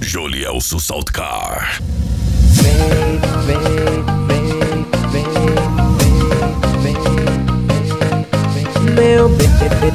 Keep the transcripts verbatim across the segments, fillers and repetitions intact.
Julielso Saltcar. Vem, vem, vem, vem, vem, vem, vem, meu bem.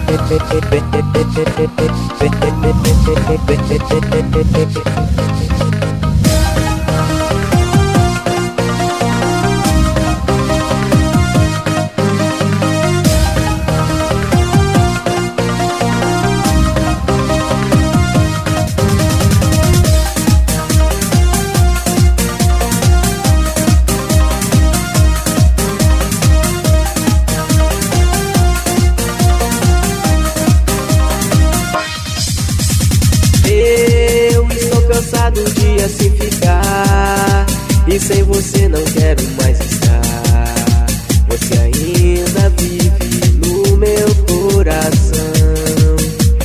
Cansado de assim ficar, e sem você não quero mais estar. Você ainda vive no meu coração.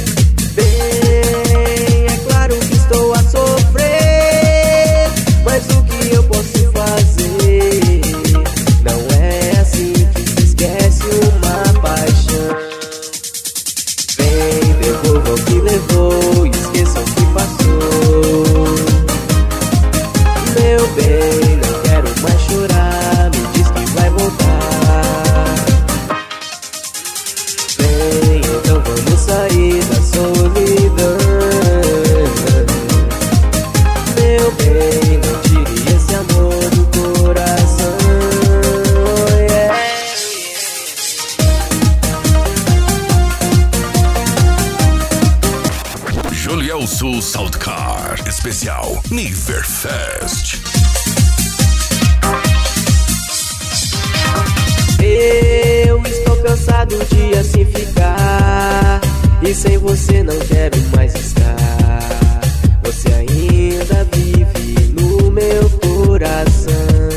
Bem, é claro que estou a sofrer, mas o que eu posso fazer? Não é assim que se esquece uma paixão. Vem, devolva o que levou, esqueça o que passou. Meu bem, não quero mais chorar, me diz que vai voltar. Vem, então vamos sair da solidão. Meu bem, não tire esse amor do coração. Yeah. Julielso Saltcar, especial Niverfest. Eu estou cansado de assim ficar, e sem você não quero mais estar. Você ainda vive no meu coração.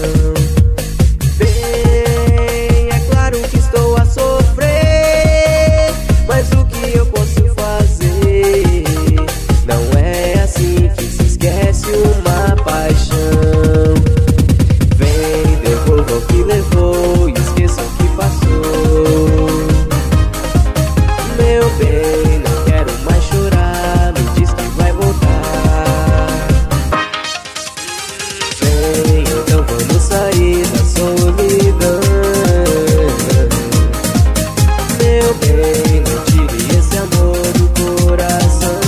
Bem, é claro que estou a sofrer, mas o que eu posso fazer? Não é assim que se esquece uma paixão. Vem, devolva o que levou, esqueça o que passou. Meu bem, não quero mais chorar, me diz que vai voltar. Vem, então vamos sair da solidão. Meu bem, não tire esse amor do coração.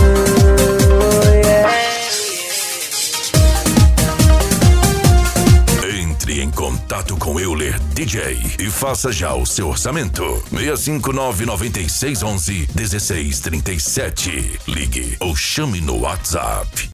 Entre em contato com Euler D J e faça já o seu orçamento. seis cinco nove nove seis um um um seis três sete. Ligue ou chame no WhatsApp